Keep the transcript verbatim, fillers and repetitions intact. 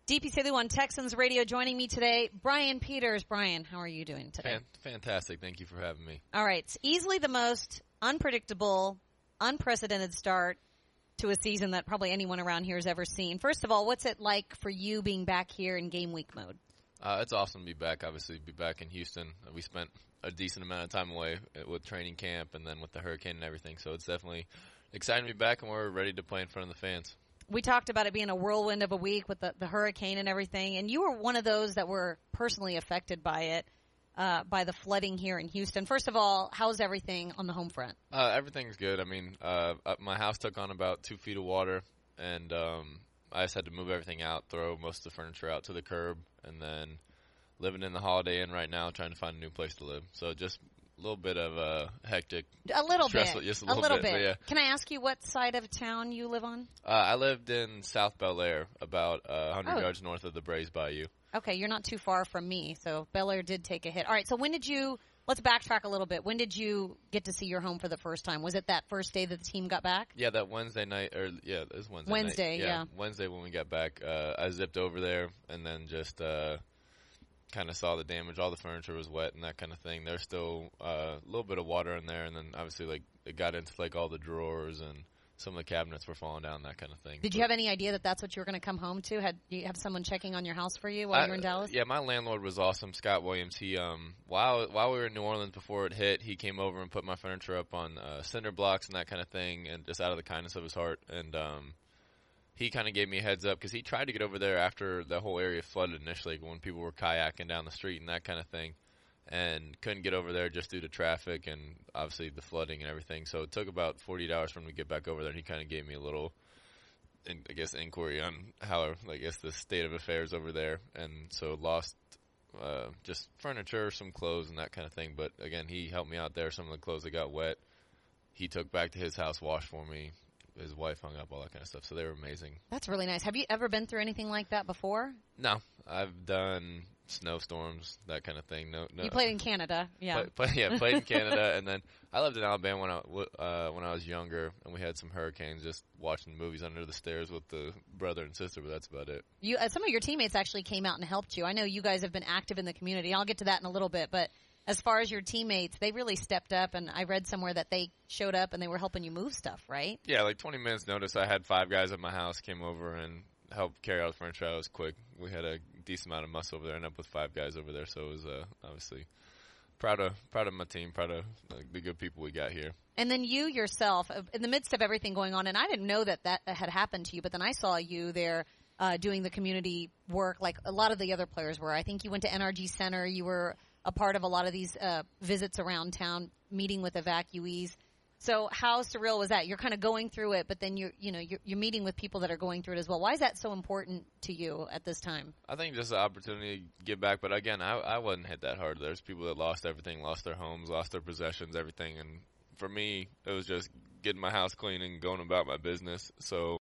D P C one Texans Radio joining me today, Brian Peters. Brian, how are you doing today? Fan- fantastic. Thank you for having me. All right. It's easily the most unpredictable, unprecedented start to a season that probably anyone around here has ever seen. First of all, what's it like for you being back here in game week mode? Uh, it's awesome to be back, obviously, be back in Houston. We spent a decent amount of time away with training camp and then with the hurricane and everything, so it's definitely exciting to be back, and we're ready to play in front of the fans. We talked about it being a whirlwind of a week with the, the hurricane and everything, and you were one of those that were personally affected by it, uh, by the flooding here in Houston. First of all, how's everything on the home front? Uh, everything's good. I mean, uh, my house took on about two feet of water, and um, I just had to move everything out, throw most of the furniture out to the curb, and then living in the Holiday Inn right now, trying to find a new place to live. So just a little bit of a hectic, a little stressful, bit, just a a little, little bit. bit. Yeah. Can I ask you what side of town you live on? Uh, I lived in South Bel Air, about uh, one hundred Oh. yards north of the Braves Bayou. Okay, you're not too far from me, so Bel Air did take a hit. All right, so when did you? Let's backtrack a little bit. When did you get to see your home for the first time? Was it that first day that the team got back? Yeah, that Wednesday night, or yeah, it was Wednesday. Wednesday, night. yeah. Wednesday when we got back, uh, I zipped over there and then just uh, kind of saw the damage. All the furniture was wet and that kind of thing. There's still uh, a little bit of water in there, and then obviously like it got into like all the drawers and some of the cabinets were falling down, that kind of thing. Did but you have any idea that that's what you were going to come home to? Had you have someone checking on your house for you while I, you were in Dallas? Yeah, my landlord was awesome, Scott Williams. He um while while we were in New Orleans before it hit, he came over and put my furniture up on uh, cinder blocks and that kind of thing, and just out of the kindness of his heart. And um, he kind of gave me a heads up because he tried to get over there after the whole area flooded initially, when people were kayaking down the street and that kind of thing, and couldn't get over there just due to traffic and obviously the flooding and everything. So it took about forty-eight hours for him to get back over there, and he kind of gave me a little, I guess, inquiry on how, I guess, the state of affairs over there. And so lost uh, just furniture, some clothes, and that kind of thing. But again, he helped me out there. Some of the clothes that got wet, he took back to his house, washed for me. His wife hung up, all that kind of stuff. So they were amazing. That's really nice. Have you ever been through anything like that before? No, I've done snowstorms, that kind of thing. No, no. You played in Canada, yeah. Play, play, yeah, played in Canada, and then I lived in Alabama when I w- uh, when I was younger, and we had some hurricanes. Just watching movies under the stairs with the brother and sister, but that's about it. You, uh, some of your teammates actually came out and helped you. I know you guys have been active in the community. I'll get to that in a little bit, but as far as your teammates, they really stepped up, and I read somewhere that they showed up and they were helping you move stuff, right? Yeah, like twenty minutes notice. I had five guys at my house came over and helped carry out the furniture. It was quick. We had a decent amount of muscle over there, ended up with five guys over there, so it was uh, obviously proud of proud of my team, proud of like, the good people we got here. And then you yourself, uh, in the midst of everything going on, and I didn't know that that had happened to you, but then I saw you there uh, doing the community work like a lot of the other players were. I think you went to N R G Center. You were a part of a lot of these uh, visits around town, meeting with evacuees. So how surreal was that? You're kind of going through it, but then you're, you know, you're, you're meeting with people that are going through it as well. Why is that so important to you at this time? I think just the opportunity to give back, but again, I, I wasn't hit that hard. There's people that lost everything, lost their homes, lost their possessions, everything, and for me, it was just getting my house clean and going about my business. So